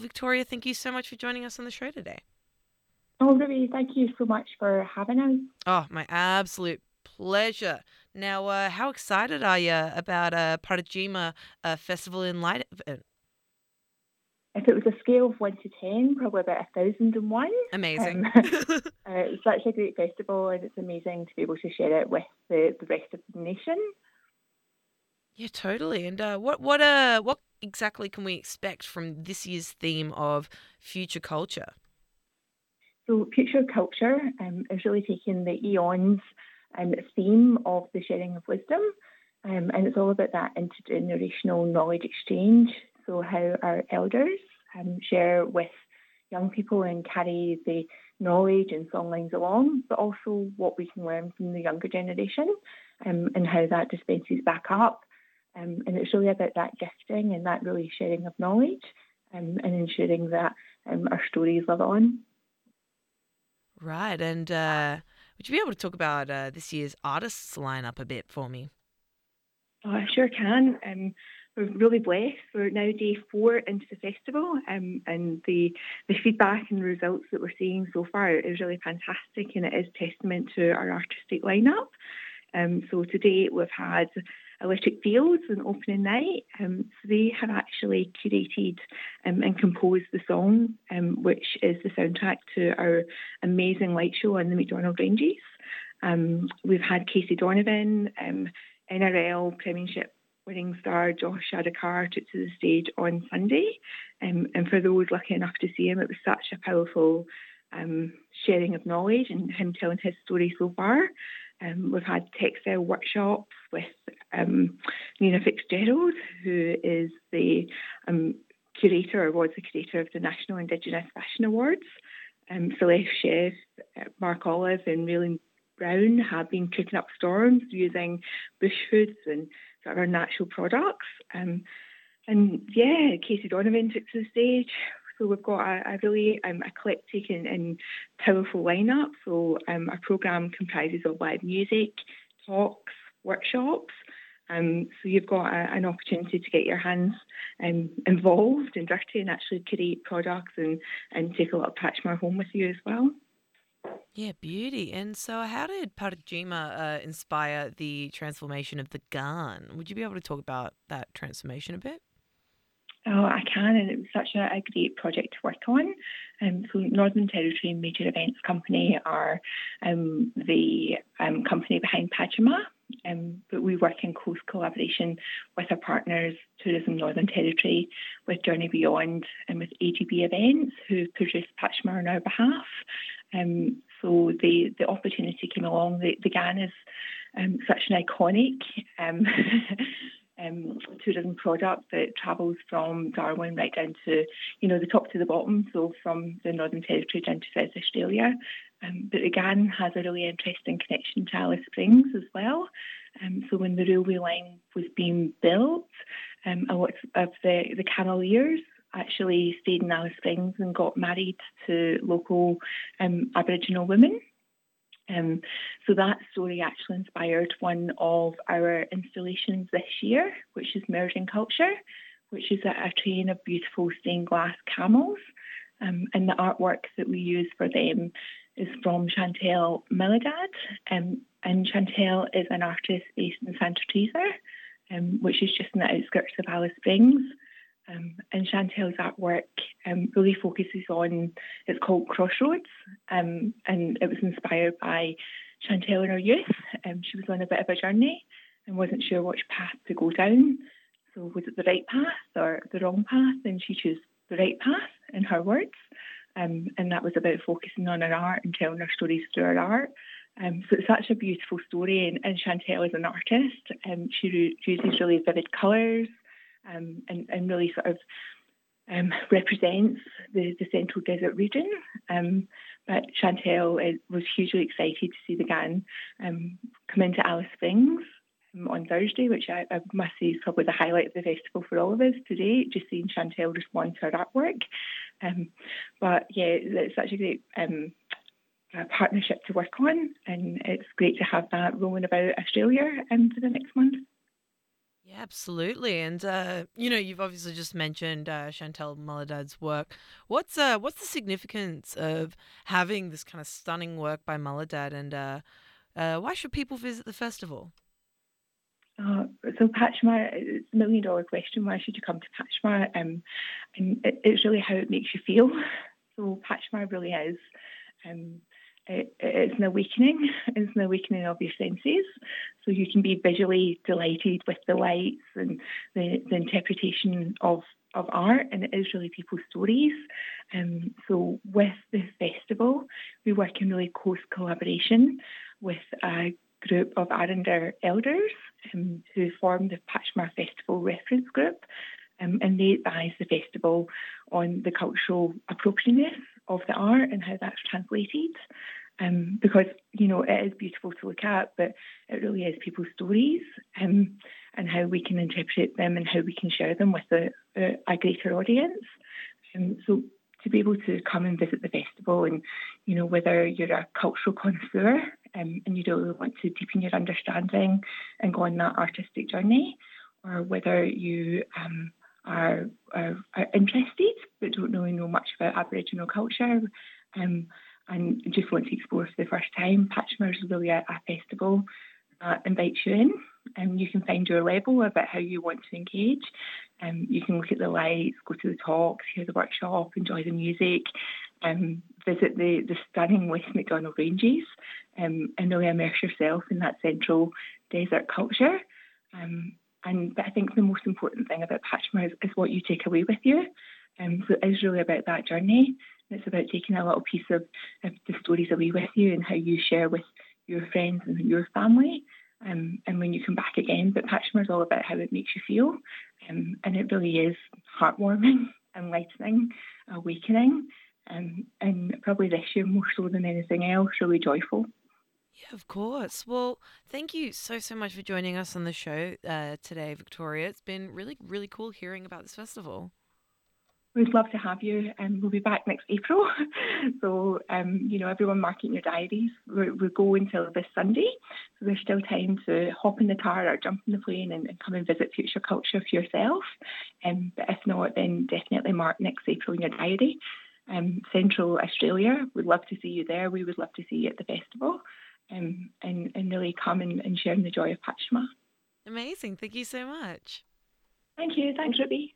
Victoria, thank you so much for joining us on the show today. Oh, Ruby, thank you so much for having us. Oh, my absolute pleasure. Now, how excited are you about Parajima Festival in Light? If it was a scale of 1 to 10, probably about 1,001. Amazing. It's such a great festival, and it's amazing to be able to share it with the rest of the nation. Yeah, totally. And what exactly can we expect from this year's theme of future culture? So, future culture is really taking the eons theme of the sharing of wisdom, and it's all about that intergenerational knowledge exchange. So, how our elders share with young people and carry the knowledge and songlines along, but also what we can learn from the younger generation and how that dispenses back up. And it's really about that gifting and that really sharing of knowledge and ensuring that our stories live on. Right. And would you be able to talk about this year's artists lineup a bit for me? Oh, I sure can. We're really blessed. We're now day 4 into the festival, and the feedback and the results that we're seeing so far is really fantastic, and it is testament to our artistic lineup. So today we've had Electric Fields on opening night. So they have actually curated and composed the song, which is the soundtrack to our amazing light show on the McDonald Ranges. We've had Casey Donovan, NRL Premiership winning star Josh Adokar took to the stage on Sunday. And for those lucky enough to see him, it was such a powerful sharing of knowledge and him telling his story so far. We've had textile workshops with Nina Fitzgerald, who is the curator or was the curator of the National Indigenous Fashion Awards. Celeste Chef, Mark Olive, and Raylan Brown have been cooking up storms using bush foods and sort of our natural products. And yeah, Casey Donovan took to the stage. So we've got a really eclectic and powerful lineup. So our programme comprises of live music, talks, workshops. So you've got an opportunity to get your hands involved and dirty and actually create products and take a little Patchmore home with you as well. Yeah, beauty. And so, how did Parajima inspire the transformation of the gun? Would you be able to talk about that transformation a bit? Oh, I can, and it was such a great project to work on. So, Northern Territory Major Events Company are the company behind Pajama, but we work in close collaboration with our partners, Tourism Northern Territory, with Journey Beyond, and with AGB Events, who produced Pajama on our behalf. So the opportunity came along. The GAN is such an iconic tourism product that travels from Darwin right down to, the top to the bottom, so from the Northern Territory down to South Australia. But the GAN has a really interesting connection to Alice Springs as well. So when the railway line was being built, a lot of the Cameliers actually stayed in Alice Springs and got married to local Aboriginal women. Um, so that story actually inspired one of our installations this year, which is Merging Culture, which is a train of beautiful stained glass camels. And the artwork that we use for them is from Chantel Milledad. And Chantel is an artist based in Santa Teresa, which is just in the outskirts of Alice Springs. And Chantel's artwork really focuses on, it's called Crossroads, and it was inspired by Chantel in her youth. She was on a bit of a journey and wasn't sure which path to go down. So was it the right path or the wrong path? And she chose the right path in her words. And that was about focusing on her art and telling her stories through her art. So it's such a beautiful story, and Chantel is an artist. She uses really vivid colours, and really sort of represents the Central Desert region. But Chantel was hugely excited to see the GAN come into Alice Springs on Thursday, which I must say is probably the highlight of the festival for all of us today, just seeing Chantel respond to her artwork. But yeah, it's such a great partnership to work on, and it's great to have that rolling about Australia for the next month. Yeah, absolutely. And you've obviously just mentioned Chantal Mulladads work. What's the significance of having this kind of stunning work by Mulladad, and why should people visit the festival? Uh, so Patchma, it's a $1 million question. Why should you come to Patchma? And it's really how it makes you feel. So Patchma really is. Um, it's an awakening. It's an awakening of your senses. So you can be visually delighted with the lights and the interpretation of art, and it is really people's stories. So with the festival, we work in really close collaboration with a group of Arundel elders who form the Patchmar Festival Reference Group, and they advise the festival on the cultural appropriateness of the art and how that's translated. Because it is beautiful to look at, but it really is people's stories, and how we can interpret them and how we can share them with a greater audience. So to be able to come and visit the festival, and whether you're a cultural connoisseur, and you really want to deepen your understanding and go on that artistic journey, or whether you are interested but don't really know much about Aboriginal culture, and just want to explore for the first time, Patchmar is really a festival that invites you in, and you can find your level about how you want to engage. You can look at the lights, go to the talks, hear the workshop, enjoy the music, visit the stunning West MacDonnell Ranges, and really immerse yourself in that central desert culture. But I think the most important thing about Patchmar is what you take away with you. So it is really about that journey. It's about taking a little piece of the stories away with you and how you share with your friends and your family. And when you come back again, but Patchmar is all about how it makes you feel. And it really is heartwarming, enlightening, awakening, and probably this year more so than anything else, really joyful. Yeah, of course. Well, thank you so much for joining us on the show today, Victoria. It's been really, really cool hearing about this festival. We'd love to have you, and we'll be back next April. So, everyone marking your diaries. We're going till this Sunday, so there's still time to hop in the car or jump in the plane and come and visit Future Culture for yourself. But if not, then definitely mark next April in your diary. Central Australia, we'd love to see you there. We would love to see you at the festival, and really come and share in the joy of Patchma. Amazing. Thank you so much. Thank you. Thanks, Ruby.